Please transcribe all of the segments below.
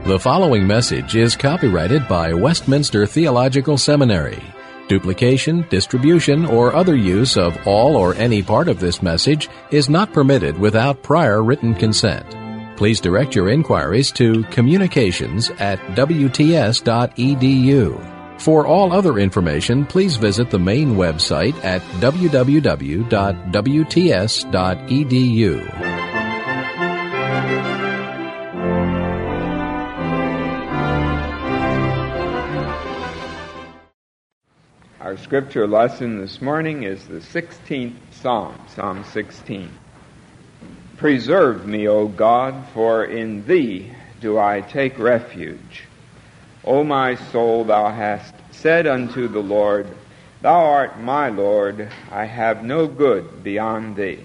The following message is copyrighted by Westminster Theological Seminary. Duplication, distribution, or other use of all or any part of this message is not permitted without prior written consent. Please direct your inquiries to communications@wts.edu. For all other information, please visit the main website at www.wts.edu. Our scripture lesson this morning is the 16th Psalm, Psalm 16. Preserve me, O God, for in Thee do I take refuge. O my soul, Thou hast said unto the Lord, Thou art my Lord, I have no good beyond Thee.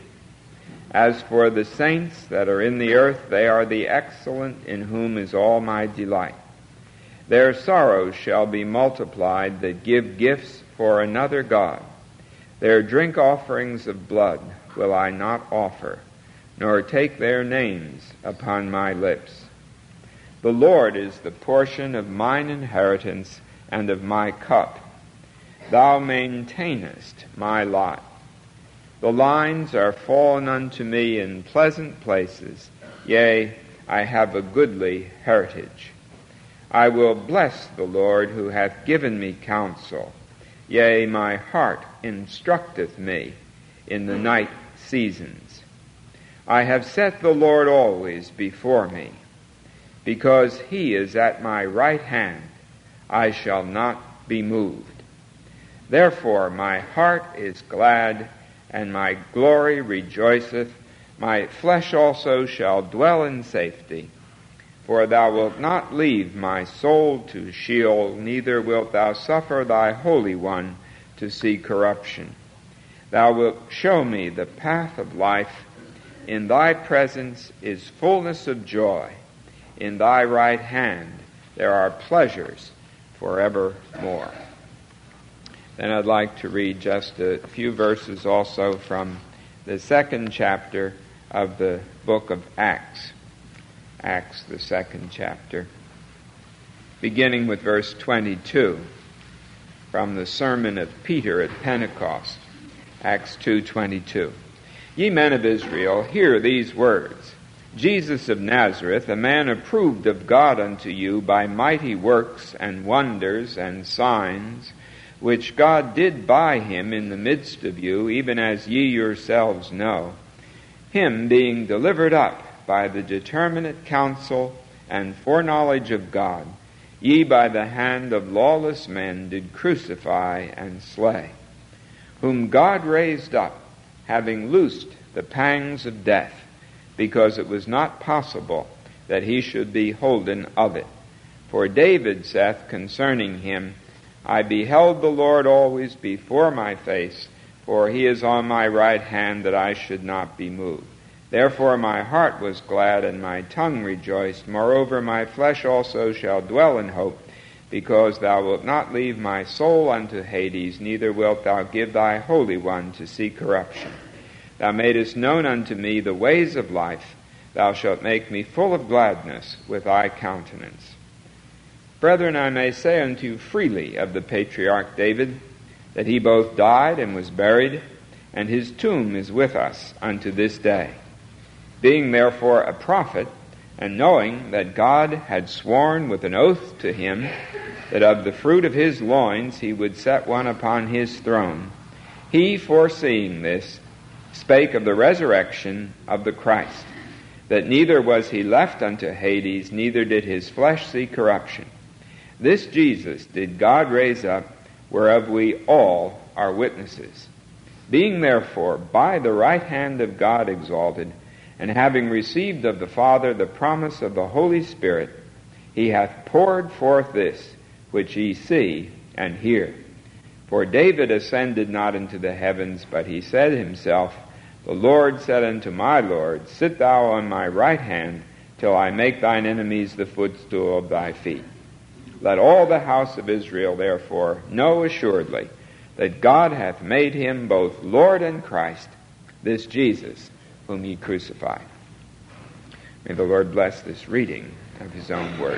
As for the saints that are in the earth, they are the excellent, in whom is all my delight. Their sorrows shall be multiplied that give gifts for another God. Their drink offerings of blood will I not offer, nor take their names upon my lips. The Lord is the portion of mine inheritance and of my cup. Thou maintainest my lot. The lines are fallen unto me in pleasant places. Yea, I have a goodly heritage. I will bless the Lord who hath given me counsel. Yea, my heart instructeth me in the night seasons. I have set the Lord always before me. Because He is at my right hand, I shall not be moved. Therefore my heart is glad, and my glory rejoiceth. My flesh also shall dwell in safety. For Thou wilt not leave my soul to Sheol, neither wilt Thou suffer Thy Holy One to see corruption. Thou wilt show me the path of life. In Thy presence is fullness of joy. In Thy right hand there are pleasures forevermore. Then I'd like to read just a few verses also from the second chapter of the book of Acts. Acts, the second chapter, beginning with verse 22, from the sermon of Peter at Pentecost, Acts 2:22. Ye men of Israel, hear these words. Jesus of Nazareth, a man approved of God unto you by mighty works and wonders and signs, which God did by him in the midst of you, even as ye yourselves know, him being delivered up by the determinate counsel and foreknowledge of God, ye by the hand of lawless men did crucify and slay, whom God raised up, having loosed the pangs of death, because it was not possible that he should be holden of it. For David saith concerning him, I beheld the Lord always before my face, for he is on my right hand, that I should not be moved. Therefore my heart was glad, and my tongue rejoiced. Moreover, my flesh also shall dwell in hope, because Thou wilt not leave my soul unto Hades, neither wilt Thou give Thy Holy One to see corruption. Thou madest known unto me the ways of life. Thou shalt make me full of gladness with Thy countenance. Brethren, I may say unto you freely of the patriarch David, that he both died and was buried, and his tomb is with us unto this day. Being therefore a prophet, and knowing that God had sworn with an oath to him that of the fruit of his loins he would set one upon his throne, he, foreseeing this, spake of the resurrection of the Christ, that neither was he left unto Hades, neither did his flesh see corruption. This Jesus did God raise up, whereof we all are witnesses. Being therefore by the right hand of God exalted, and having received of the Father the promise of the Holy Spirit, he hath poured forth this, which ye see and hear. For David ascended not into the heavens, but he said himself, The Lord said unto my Lord, Sit thou on my right hand, till I make thine enemies the footstool of thy feet. Let all the house of Israel therefore know assuredly that God hath made him both Lord and Christ, this Jesus, whom ye crucified. May the Lord bless this reading of His own Word.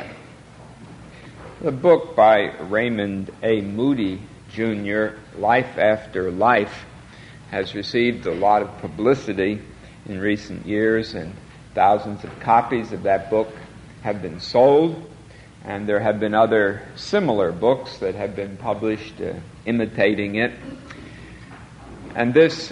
The book by Raymond A. Moody, Jr., Life After Life, has received a lot of publicity in recent years, and thousands of copies of that book have been sold, and there have been other similar books that have been published imitating it. And this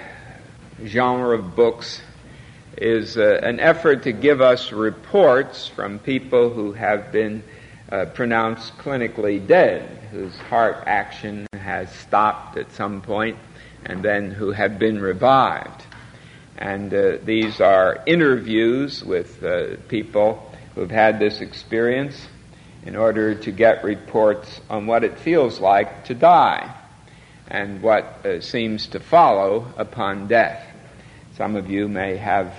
genre of books is an effort to give us reports from people who have been pronounced clinically dead, whose heart action has stopped at some point, and then who have been revived. And these are interviews with people who've had this experience in order to get reports on what it feels like to die and what seems to follow upon death. Some of you may have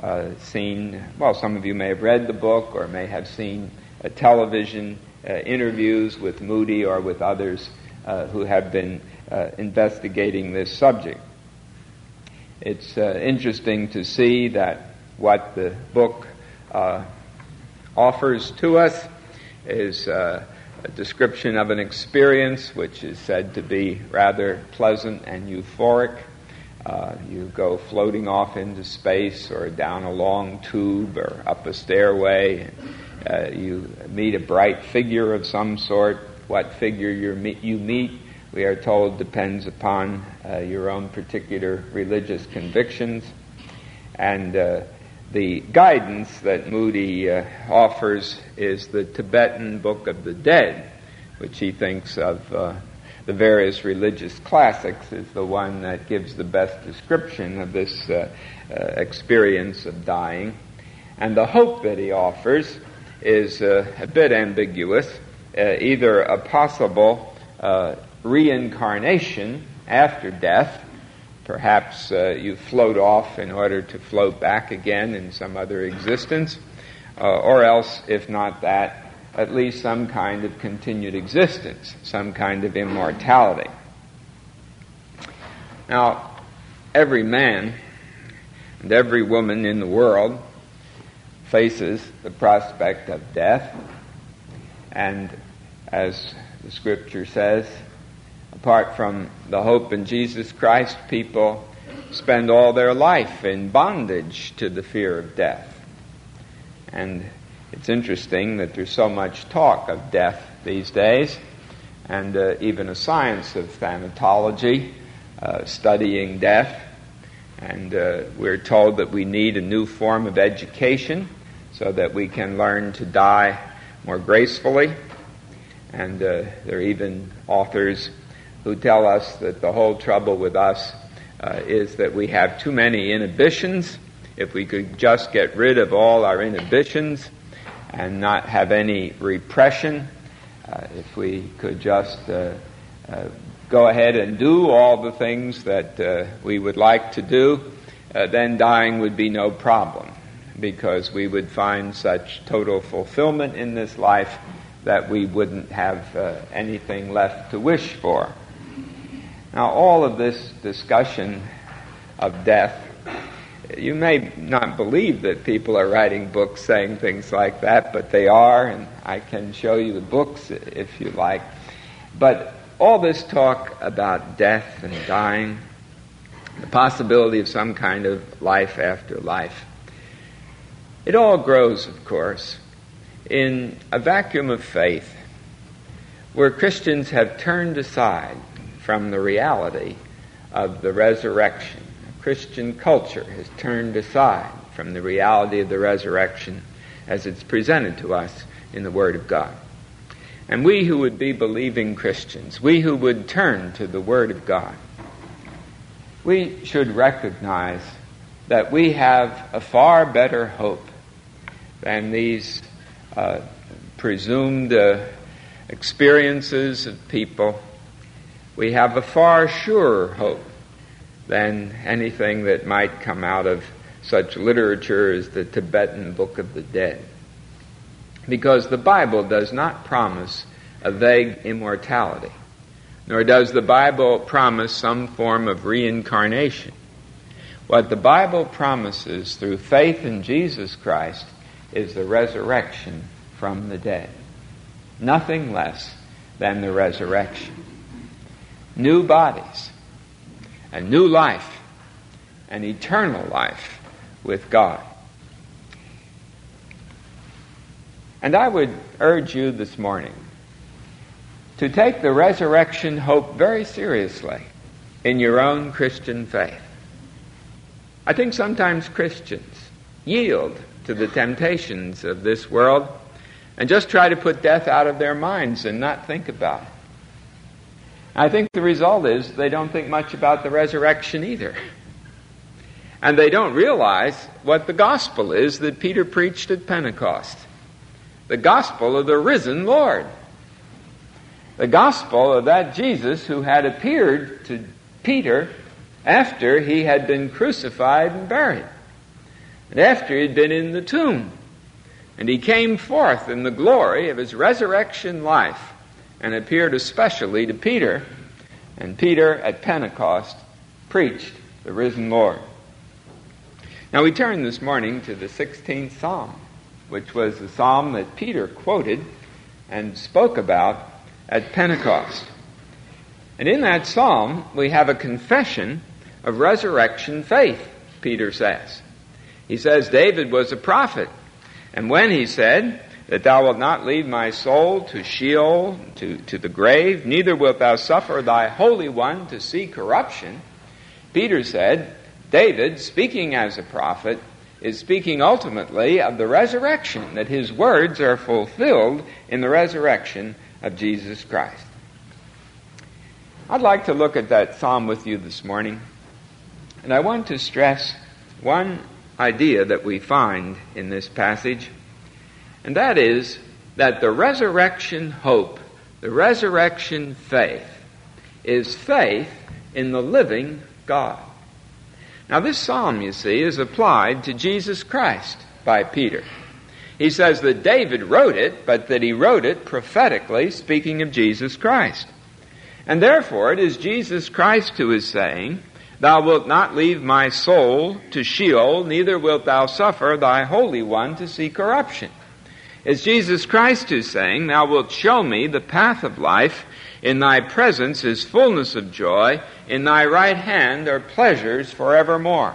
some of you may have read the book or may have seen television interviews with Moody or with others who have been investigating this subject. It's interesting to see that what the book offers to us is a description of an experience which is said to be rather pleasant and euphoric. You go floating off into space or down a long tube or up a stairway. You meet a bright figure of some sort. What figure you meet, we are told, depends upon your own particular religious convictions. And the guidance that Moody offers is the Tibetan Book of the Dead, which he thinks of the various religious classics is the one that gives the best description of this experience of dying. And the hope that he offers is a bit ambiguous, either a possible reincarnation after death. Perhaps you float off in order to float back again in some other existence, or else, if not that, at least some kind of continued existence, some kind of immortality. Now, every man and every woman in the world faces the prospect of death, and as the Scripture says, apart from the hope in Jesus Christ, people spend all their life in bondage to the fear of death. And it's interesting that there's so much talk of death these days, and even a science of thanatology studying death. And we're told that we need a new form of education so that we can learn to die more gracefully. And there are even authors who tell us that the whole trouble with us is that we have too many inhibitions. If we could just get rid of all our inhibitions and not have any repression, if we could just go ahead and do all the things that we would like to do, then dying would be no problem, because we would find such total fulfillment in this life that we wouldn't have anything left to wish for. Now, all of this discussion of death, you may not believe that people are writing books saying things like that, but they are, and I can show you the books if you like. But all this talk about death and dying, the possibility of some kind of life after life, it all grows, of course, in a vacuum of faith where Christians have turned aside from the reality of the resurrection. Christian culture has turned aside from the reality of the resurrection as it's presented to us in the Word of God. And we who would be believing Christians, we who would turn to the Word of God, we should recognize that we have a far better hope than these presumed experiences of people. We have a far surer hope than anything that might come out of such literature as the Tibetan Book of the Dead. Because the Bible does not promise a vague immortality, nor does the Bible promise some form of reincarnation. What the Bible promises through faith in Jesus Christ is the resurrection from the dead. Nothing less than the resurrection. New bodies, a new life, an eternal life with God. And I would urge you this morning to take the resurrection hope very seriously in your own Christian faith. I think sometimes Christians yield to the temptations of this world and just try to put death out of their minds and not think about it. I think the result is they don't think much about the resurrection either. And they don't realize what the gospel is that Peter preached at Pentecost. The gospel of the risen Lord. The gospel of that Jesus who had appeared to Peter after he had been crucified and buried, and after he had been in the tomb. And he came forth in the glory of his resurrection life and appeared especially to Peter. And Peter at Pentecost preached the risen Lord. Now we turn this morning to the 16th Psalm, which was the psalm that Peter quoted and spoke about at Pentecost. And in that psalm, we have a confession of resurrection faith, Peter says. He says, David was a prophet, and when he said that thou wilt not leave my soul to Sheol, to the grave, neither wilt thou suffer thy Holy One to see corruption, Peter said, David, speaking as a prophet, is speaking ultimately of the resurrection, that his words are fulfilled in the resurrection of Jesus Christ. I'd like to look at that psalm with you this morning, and I want to stress one idea that we find in this passage, and that is that the resurrection hope, the resurrection faith, is faith in the living God. Now this psalm, you see, is applied to Jesus Christ by Peter. He says that David wrote it, but that he wrote it prophetically, speaking of Jesus Christ. And therefore it is Jesus Christ who is saying, Thou wilt not leave my soul to Sheol, neither wilt thou suffer thy Holy One to see corruption. It's Jesus Christ who's saying, Thou wilt show me the path of life. In thy presence is fullness of joy. In thy right hand are pleasures forevermore.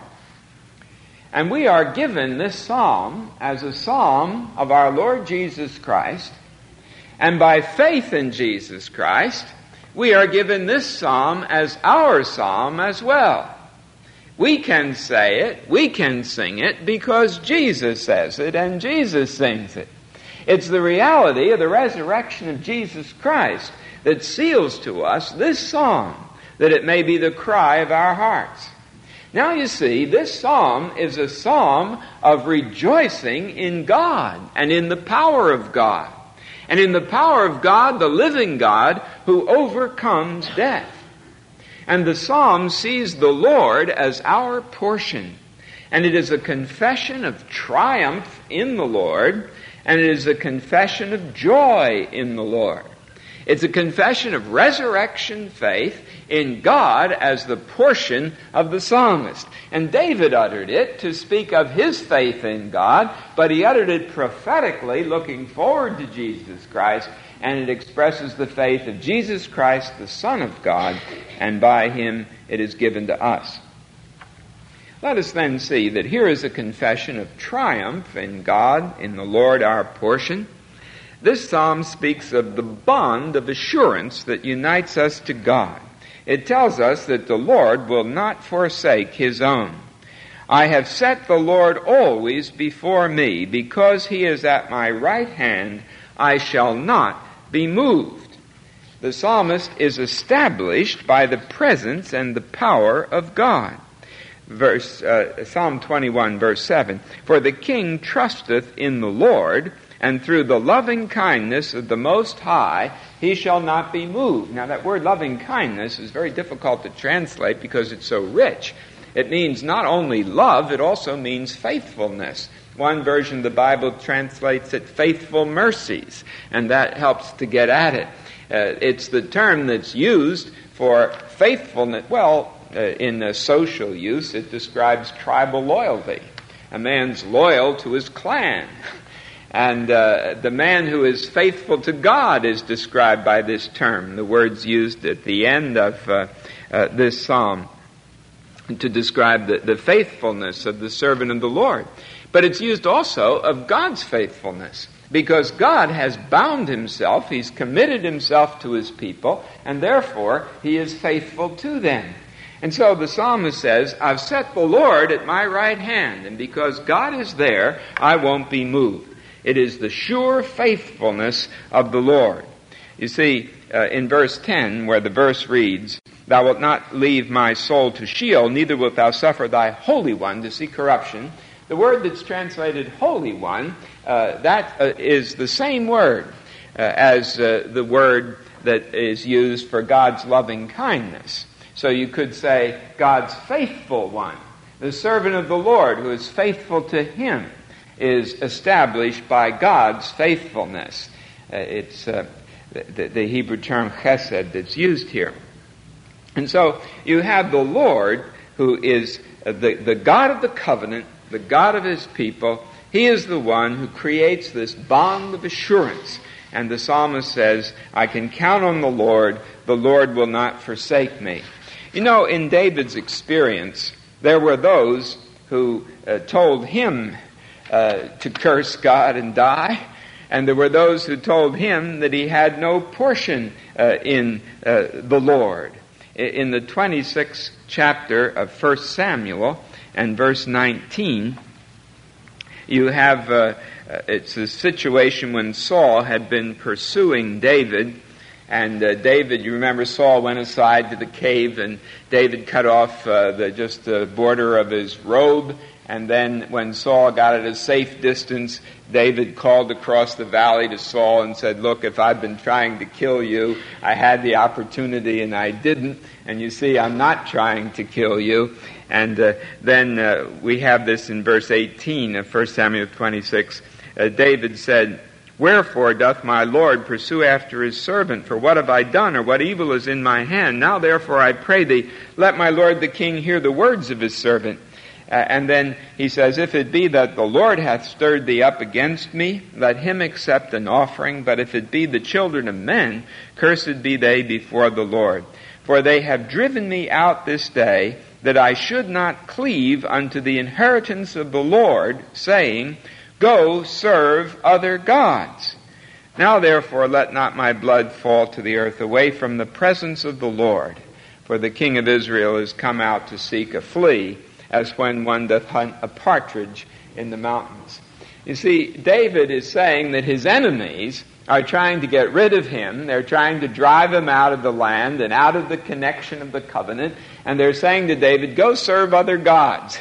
And we are given this psalm as a psalm of our Lord Jesus Christ. And by faith in Jesus Christ, we are given this psalm as our psalm as well. We can say it, we can sing it, because Jesus says it and Jesus sings it. It's the reality of the resurrection of Jesus Christ that seals to us this psalm, that it may be the cry of our hearts. Now you see, this psalm is a psalm of rejoicing in God and in the power of God. And in the power of God, the living God, who overcomes death. And the psalm sees the Lord as our portion. And it is a confession of triumph in the Lord, and it is a confession of joy in the Lord. It's a confession of resurrection faith in God as the portion of the psalmist. And David uttered it to speak of his faith in God, but he uttered it prophetically, looking forward to Jesus Christ, and it expresses the faith of Jesus Christ, the Son of God, and by him it is given to us. Let us then see that here is a confession of triumph in God, in the Lord our portion. This psalm speaks of the bond of assurance that unites us to God. It tells us that the Lord will not forsake his own. I have set the Lord always before me. Because he is at my right hand, I shall not be moved. The psalmist is established by the presence and the power of God. Psalm 21, verse 7. For the king trusteth in the Lord, and through the loving kindness of the Most High, he shall not be moved. Now that word loving kindness is very difficult to translate because it's so rich. It means not only love, it also means faithfulness. One version of the Bible translates it faithful mercies, and that helps to get at it. It's the term that's used for faithfulness. Well, in social use, it describes tribal loyalty. A man's loyal to his clan. And the man who is faithful to God is described by this term. The word's used at the end of this psalm to describe the faithfulness of the servant of the Lord. But it's used also of God's faithfulness, because God has bound himself, he's committed himself to his people, and therefore he is faithful to them. And so the psalmist says, I've set the Lord at my right hand, and because God is there, I won't be moved. It is the sure faithfulness of the Lord. You see, in verse 10, where the verse reads, Thou wilt not leave my soul to Sheol, neither wilt thou suffer thy Holy One to see corruption. The word that's translated Holy One, that is the same word as the word that is used for God's loving kindness. So you could say God's faithful one. The servant of the Lord who is faithful to him is established by God's faithfulness. It's the Hebrew term chesed that's used here. And so you have the Lord who is the God of the covenant, the God of his people. He is the one who creates this bond of assurance. And the psalmist says, I can count on the Lord will not forsake me. You know, in David's experience, there were those who told him to curse God and die, and there were those who told him that he had no portion in the Lord. In the 26th chapter of 1 Samuel and verse 19, you have, it's a situation when Saul had been pursuing David, and David, you remember Saul went aside to the cave, and David cut off just the border of his robe, and then when Saul got at a safe distance, David called across the valley to Saul and said, look, if I've been trying to kill you, I had the opportunity and I didn't, and you see, I'm not trying to kill you. And then we have this in verse 18 of 1 Samuel 26. David said, Wherefore doth my Lord pursue after his servant? For what have I done, or what evil is in my hand? Now therefore I pray thee, let my Lord the king hear the words of his servant. And then he says, If it be that the Lord hath stirred thee up against me, let him accept an offering. But if it be the children of men, cursed be they before the Lord. For they have driven me out this day, that I should not cleave unto the inheritance of the Lord, saying, Go serve other gods. Now therefore let not my blood fall to the earth away from the presence of the Lord. For the king of Israel is come out to seek a flea, as when one doth hunt a partridge in the mountains. You see, David is saying that his enemies are trying to get rid of him. They're trying to drive him out of the land and out of the connection of the covenant. And they're saying to David, go serve other gods.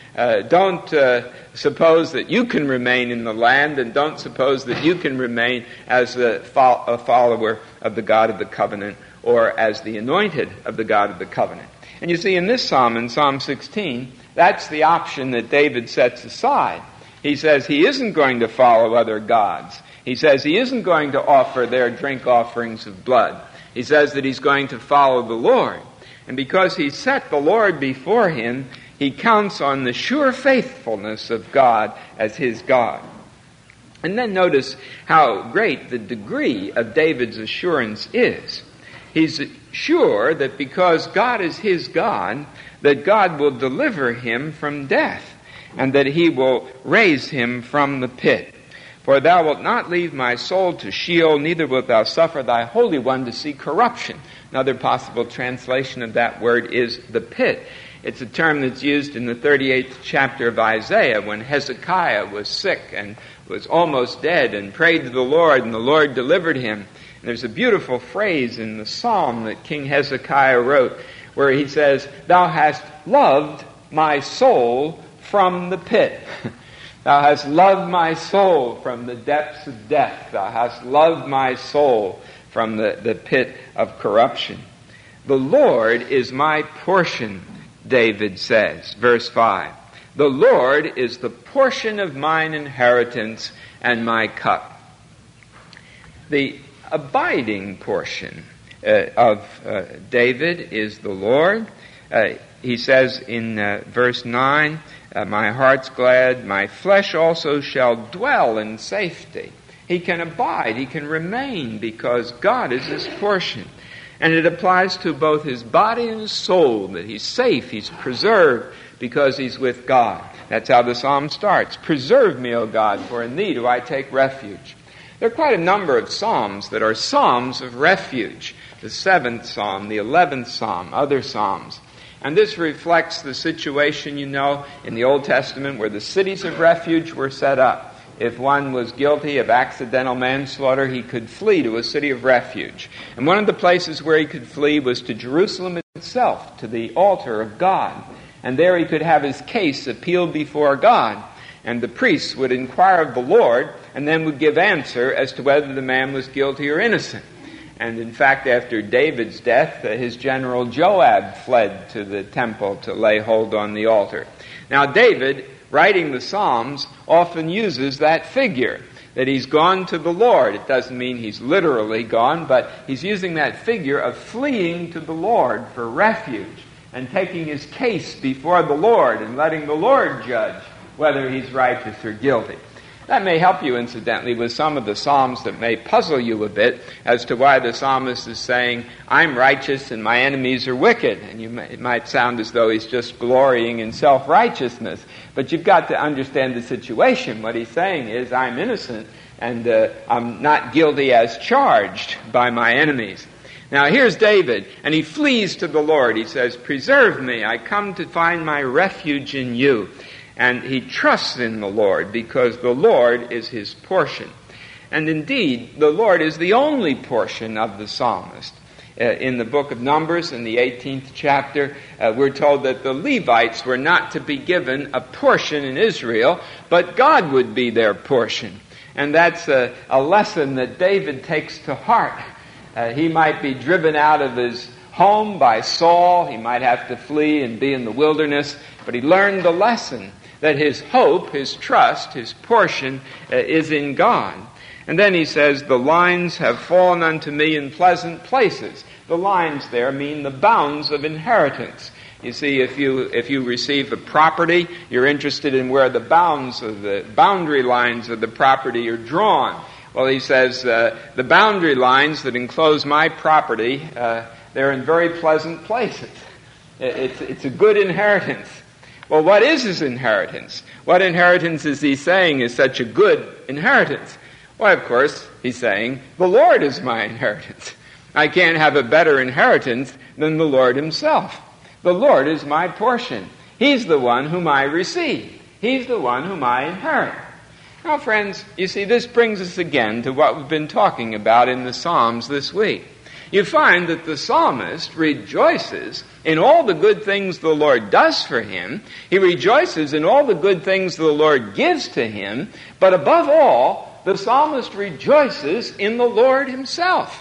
Don't suppose that you can remain in the land, and don't suppose that you can remain as a follower of the God of the covenant, or as the anointed of the God of the covenant. And you see, in this psalm, in Psalm 16, that's the option that David sets aside. He says he isn't going to follow other gods. He says he isn't going to offer their drink offerings of blood. He says that he's going to follow the Lord. And because he set the Lord before him, he counts on the sure faithfulness of God as his God. And then notice how great the degree of David's assurance is. He's sure that because God is his God, that God will deliver him from death, and that he will raise him from the pit. For thou wilt not leave my soul to Sheol, neither wilt thou suffer thy Holy One to see corruption. Another possible translation of that word is the pit. It's a term that's used in the 38th chapter of Isaiah when Hezekiah was sick and was almost dead and prayed to the Lord, and the Lord delivered him. And there's a beautiful phrase in the psalm that King Hezekiah wrote where he says, Thou hast loved my soul from the pit. Thou hast loved my soul from the depths of death. Thou hast loved my soul from the pit of corruption. The Lord is my portion, David says, verse 5. The Lord is the portion of mine inheritance and my cup. The abiding portion of David is the Lord. He says in verse 9, My heart's glad. My flesh also shall dwell in safety. He can abide. He can remain because God is his portion. And it applies to both his body and his soul, that he's safe, he's preserved because he's with God. That's how the psalm starts. Preserve me, O God, for in thee do I take refuge. There are quite a number of psalms that are psalms of refuge. The 7th psalm, the 11th psalm, other psalms. And this reflects the situation, in the Old Testament where the cities of refuge were set up. If one was guilty of accidental manslaughter, he could flee to a city of refuge. And one of the places where he could flee was to Jerusalem itself, to the altar of God. And there he could have his case appealed before God. And the priests would inquire of the Lord and then would give answer as to whether the man was guilty or innocent. And in fact, after David's death, his general Joab fled to the temple to lay hold on the altar. Now David, writing the Psalms, often uses that figure, that he's gone to the Lord. It doesn't mean he's literally gone, but he's using that figure of fleeing to the Lord for refuge and taking his case before the Lord and letting the Lord judge whether he's righteous or guilty. That may help you, incidentally, with some of the Psalms that may puzzle you a bit as to why the psalmist is saying, I'm righteous and my enemies are wicked. And it might sound as though he's just glorying in self-righteousness. But you've got to understand the situation. What he's saying is, I'm innocent and I'm not guilty as charged by my enemies. Now here's David, and he flees to the Lord. He says, preserve me, I come to find my refuge in you. And he trusts in the Lord because the Lord is his portion. And indeed, the Lord is the only portion of the psalmist. In the book of Numbers, in the 18th chapter, we're told that the Levites were not to be given a portion in Israel, but God would be their portion. And that's a lesson that David takes to heart. He might be driven out of his home by Saul. He might have to flee and be in the wilderness. But he learned the lesson that his hope, his trust, his portion is in God. And then he says, the lines have fallen unto me in pleasant places. The lines there mean the bounds of inheritance. You see, if you receive a property, you're interested in where the bounds of the boundary lines of the property are drawn. Well, he says, the boundary lines that enclose my property, they're in very pleasant places. It's a good inheritance. Well, what is his inheritance? What inheritance is he saying is such a good inheritance? Well, of course, he's saying, the Lord is my inheritance. I can't have a better inheritance than the Lord himself. The Lord is my portion. He's the one whom I receive. He's the one whom I inherit. Now, friends, you see, this brings us again to what we've been talking about in the Psalms this week. You find that the psalmist rejoices in all the good things the Lord does for him. He rejoices in all the good things the Lord gives to him. But above all, the psalmist rejoices in the Lord himself.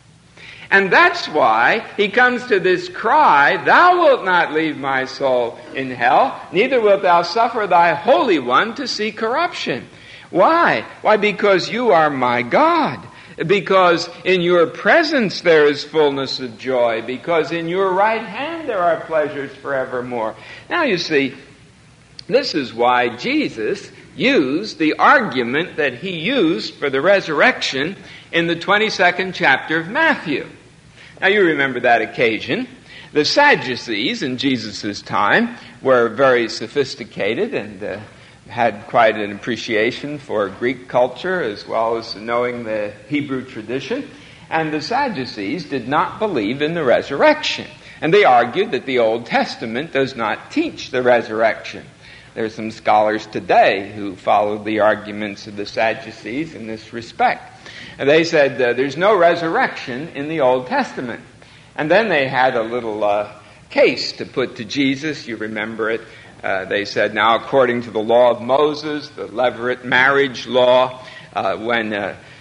And that's why he comes to this cry, thou wilt not leave my soul in hell, neither wilt thou suffer thy Holy One to see corruption. Why? Why, because you are my God. Because in your presence there is fullness of joy. Because in your right hand there are pleasures forevermore. Now you see, this is why Jesus used the argument that he used for the resurrection in the 22nd chapter of Matthew. Now you remember that occasion. The Sadducees in Jesus' time were very sophisticated and had quite an appreciation for Greek culture as well as knowing the Hebrew tradition. And the Sadducees did not believe in the resurrection. And they argued that the Old Testament does not teach the resurrection. There are some scholars today who follow the arguments of the Sadducees in this respect. And they said there's no resurrection in the Old Testament. And then they had a little case to put to Jesus. You remember it. They said, now according to the law of Moses, the levirate marriage law, when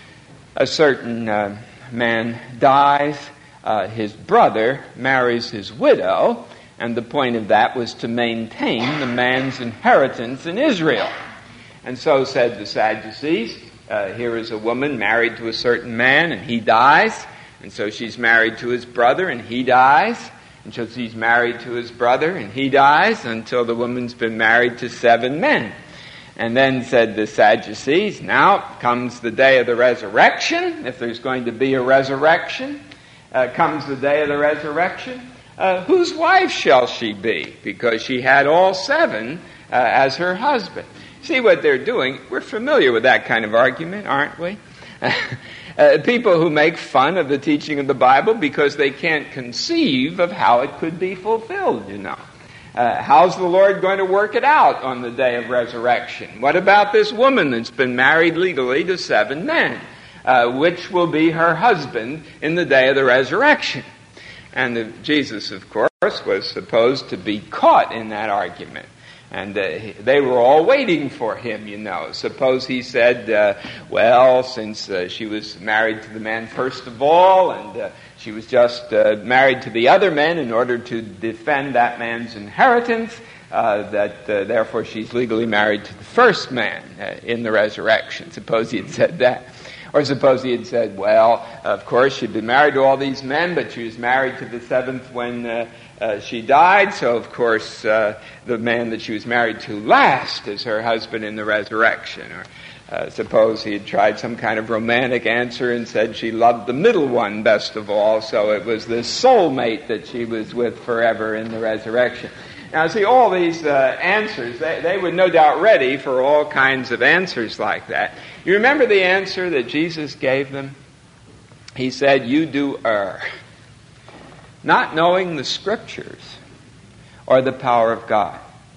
a certain man dies, his brother marries his widow, and the point of that was to maintain the man's inheritance in Israel. And so said the Sadducees, here is a woman married to a certain man, and he dies, and so she's married to his brother, and he dies. And so she's married to his brother, and he dies until the woman's been married to 7 men. And then said the Sadducees, now comes the day of the resurrection, if there's going to be a resurrection. Comes the day of the resurrection. Whose wife shall she be? Because she had all 7 as her husband. See what they're doing? We're familiar with that kind of argument, aren't we? People who make fun of the teaching of the Bible because they can't conceive of how it could be fulfilled, you know. How's the Lord going to work it out on the day of resurrection? What about this woman that's been married legally to 7 men? Which will be her husband in the day of the resurrection? And Jesus, of course, was supposed to be caught in that argument. And they were all waiting for him, you know. Suppose he said, well, since she was married to the man first of all, and she was just married to the other men in order to defend that man's inheritance, that therefore she's legally married to the first man in the resurrection. Suppose he had said that. Or suppose he had said, well, of course, she'd been married to all these men, but she was married to the 7th when she died, so of course the man that she was married to last is her husband in the resurrection. Or suppose he had tried some kind of romantic answer and said she loved the middle one best of all, so it was this soulmate that she was with forever in the resurrection. Now, see, all these answers, they were no doubt ready for all kinds of answers like that. You remember the answer that Jesus gave them? He said, you do err, not knowing the Scriptures or the power of God,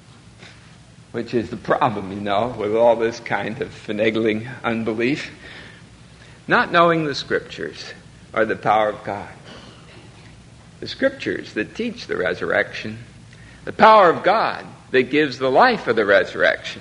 which is the problem, you know, with all this kind of finagling unbelief. Not knowing the Scriptures or the power of God. The Scriptures that teach the resurrection, the power of God that gives the life of the resurrection.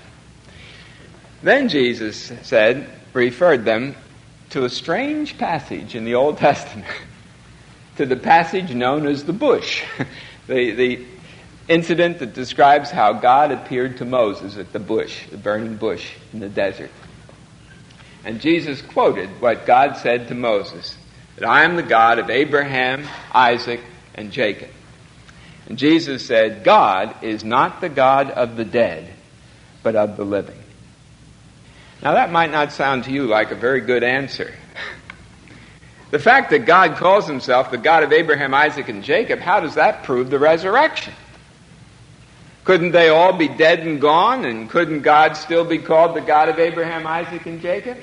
Then Jesus referred them to a strange passage in the Old Testament, to the passage known as the bush, the incident that describes how God appeared to Moses at the bush, the burning bush in the desert. And Jesus quoted what God said to Moses, that I am the God of Abraham, Isaac, and Jacob. And Jesus said, God is not the God of the dead, but of the living. Now that might not sound to you like a very good answer. The fact that God calls himself the God of Abraham, Isaac, and Jacob, how does that prove the resurrection? Couldn't they all be dead and gone, and couldn't God still be called the God of Abraham, Isaac, and Jacob?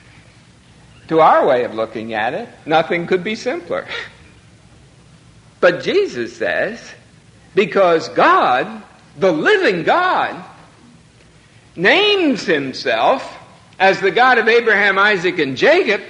To our way of looking at it, nothing could be simpler. But Jesus says, because God, the living God, names himself as the God of Abraham, Isaac, and Jacob,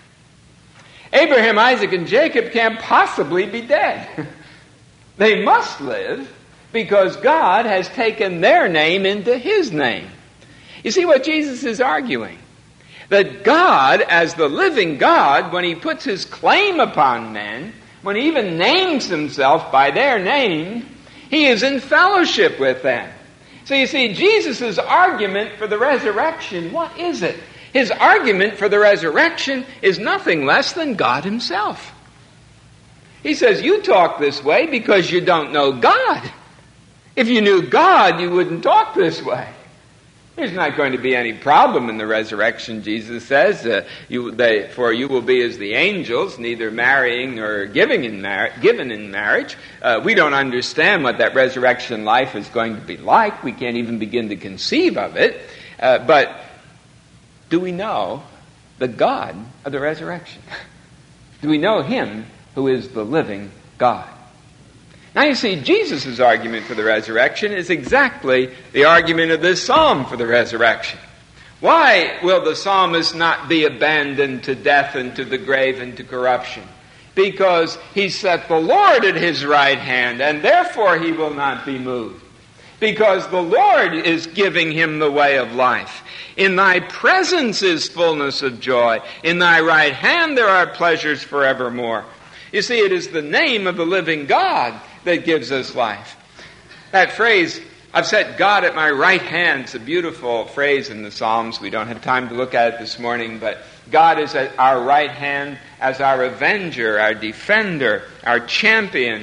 Abraham, Isaac, and Jacob can't possibly be dead. They must live because God has taken their name into his name. You see what Jesus is arguing? That God, as the living God, when he puts his claim upon men, when he even names himself by their name, he is in fellowship with them. So you see, Jesus' argument for the resurrection, what is it? His argument for the resurrection is nothing less than God himself. He says, you talk this way because you don't know God. If you knew God, you wouldn't talk this way. There's not going to be any problem in the resurrection, Jesus says. For you will be as the angels, neither marrying nor given in marriage. We don't understand what that resurrection life is going to be like. We can't even begin to conceive of it. But do we know the God of the resurrection? Do we know him who is the living God? Now you see, Jesus' argument for the resurrection is exactly the argument of this psalm for the resurrection. Why will the psalmist not be abandoned to death and to the grave and to corruption? Because he set the Lord at his right hand, and therefore he will not be moved. Because the Lord is giving him the way of life. In thy presence is fullness of joy. In thy right hand there are pleasures forevermore. You see, it is the name of the living God that gives us life. That phrase, I've set God at my right hand, is a beautiful phrase in the Psalms. We don't have time to look at it this morning, but God is at our right hand as our avenger, our defender, our champion.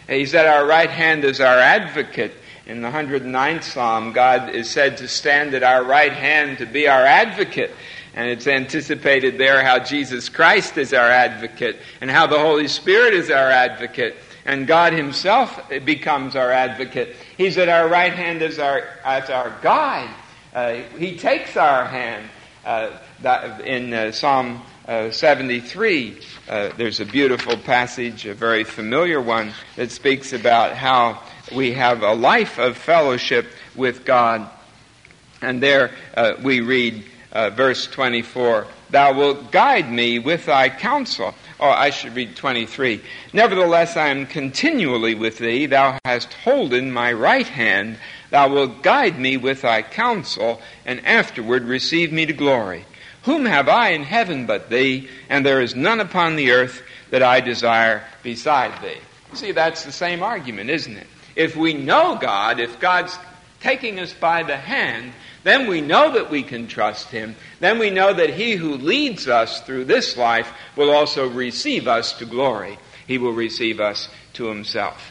He's at our right hand as our advocate. In the 109th Psalm, God is said to stand at our right hand to be our advocate. And it's anticipated there how Jesus Christ is our advocate and how the Holy Spirit is our advocate. And God himself becomes our advocate. He's at our right hand as our guide. He takes our hand. In Psalm 73, there's a beautiful passage, a very familiar one, that speaks about how we have a life of fellowship with God. And there we read verse 24, "Thou wilt guide me with thy counsel." Oh, I should read 23. "Nevertheless, I am continually with thee. Thou hast holden my right hand. Thou wilt guide me with thy counsel, and afterward receive me to glory. Whom have I in heaven but thee? And there is none upon the earth that I desire beside thee." See, that's the same argument, isn't it? If we know God, if God's taking us by the hand, then we know that we can trust him. Then we know that he who leads us through this life will also receive us to glory. He will receive us to himself.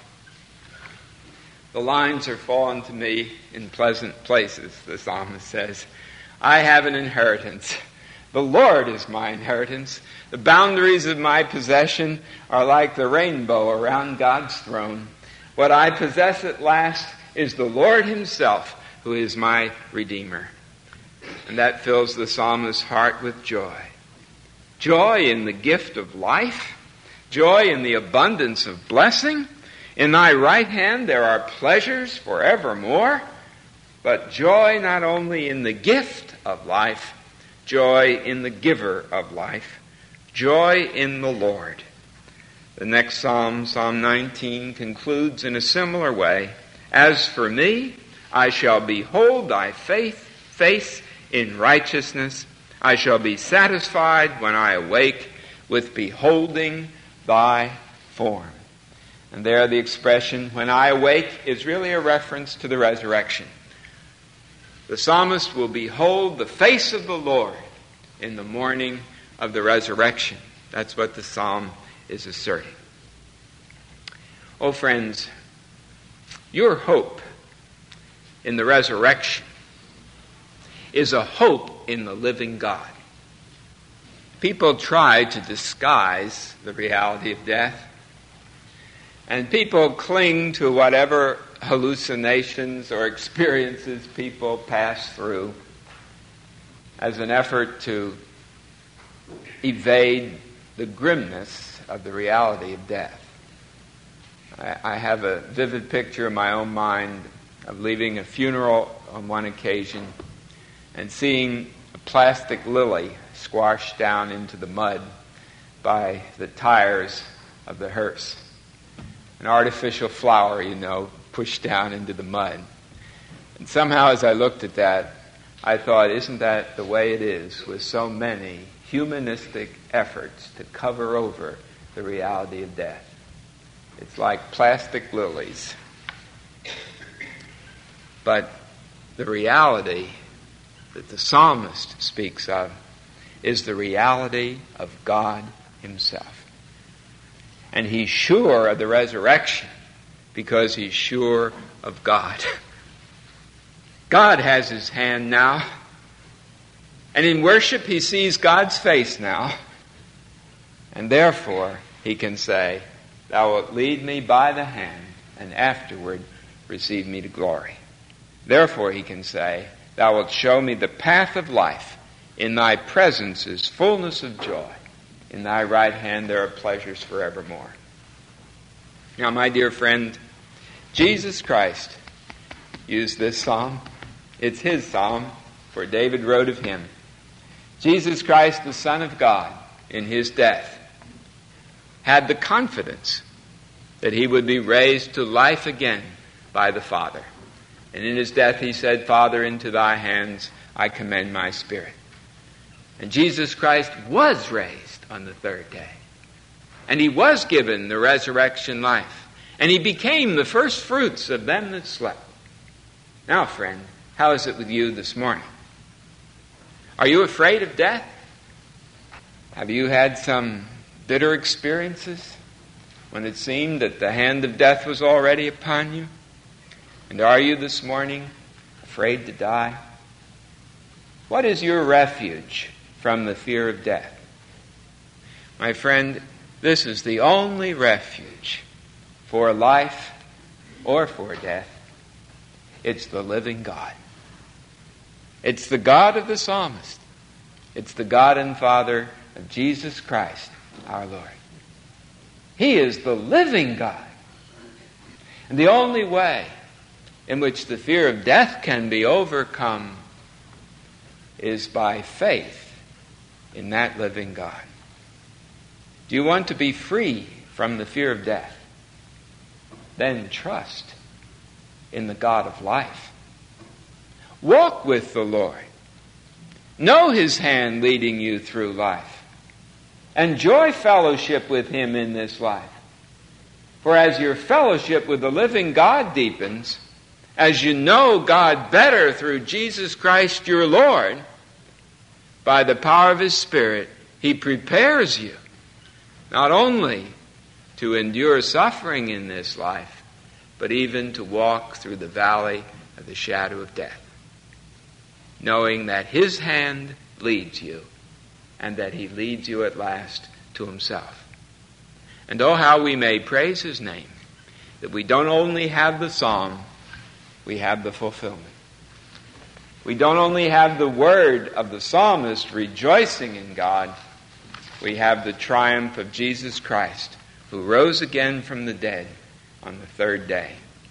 "The lines are fallen to me in pleasant places," the psalmist says. "I have an inheritance. The Lord is my inheritance. The boundaries of my possession are like the rainbow around God's throne. What I possess at last is the Lord himself, who is my Redeemer." And that fills the psalmist's heart with joy. Joy in the gift of life. Joy in the abundance of blessing. In thy right hand there are pleasures forevermore. But joy not only in the gift of life, joy in the giver of life. Joy in the Lord. The next psalm, Psalm 19, concludes in a similar way. "As for me, I shall behold thy face in righteousness. I shall be satisfied when I awake with beholding thy form." And there the expression, "when I awake," is really a reference to the resurrection. The psalmist will behold the face of the Lord in the morning of the resurrection. That's what the psalm is asserting. Oh, friends, your hope in the resurrection is a hope in the living God. People try to disguise the reality of death, and people cling to whatever hallucinations or experiences people pass through as an effort to evade the grimness of the reality of death. I have a vivid picture in my own mind of leaving a funeral on one occasion and seeing a plastic lily squashed down into the mud by the tires of the hearse. An artificial flower, pushed down into the mud. And somehow as I looked at that, I thought, isn't that the way it is with so many humanistic efforts to cover over the reality of death? It's like plastic lilies. But the reality that the psalmist speaks of is the reality of God himself. And he's sure of the resurrection because he's sure of God. God has his hand now. And in worship he sees God's face now. And therefore he can say, "Thou wilt lead me by the hand, and afterward receive me to glory." Therefore he can say, "Thou wilt show me the path of life. In thy presence is fullness of joy. In thy right hand there are pleasures forevermore." Now, my dear friend, Jesus Christ used this psalm. It's his psalm, for David wrote of him. Jesus Christ, the Son of God, in his death, had the confidence that he would be raised to life again by the Father. And in his death he said, "Father, into thy hands I commend my spirit." And Jesus Christ was raised on the third day. And he was given the resurrection life. And he became the first fruits of them that slept. Now, friend, how is it with you this morning? Are you afraid of death? Have you had some bitter experiences when it seemed that the hand of death was already upon you? And are you this morning afraid to die? What is your refuge from the fear of death? My friend, this is the only refuge for life or for death. It's the living God. It's the God of the psalmist. It's the God and Father of Jesus Christ, our Lord. He is the living God. And the only way in which the fear of death can be overcome is by faith in that living God. Do you want to be free from the fear of death? Then trust in the God of life. Walk with the Lord. Know His hand leading you through life. Enjoy fellowship with Him in this life. For as your fellowship with the living God deepens, as you know God better through Jesus Christ your Lord, by the power of His Spirit, He prepares you not only to endure suffering in this life, but even to walk through the valley of the shadow of death, knowing that His hand leads you and that He leads you at last to Himself. And oh, how we may praise His name, that we don't only have the song, we have the fulfillment. We don't only have the word of the psalmist rejoicing in God, we have the triumph of Jesus Christ, who rose again from the dead on the third day.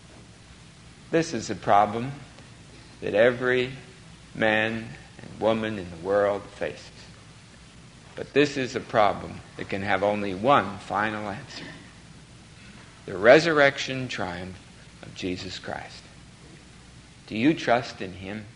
This is a problem that every man and woman in the world faces. But this is a problem that can have only one final answer: the resurrection triumph of Jesus Christ. Do you trust in Him?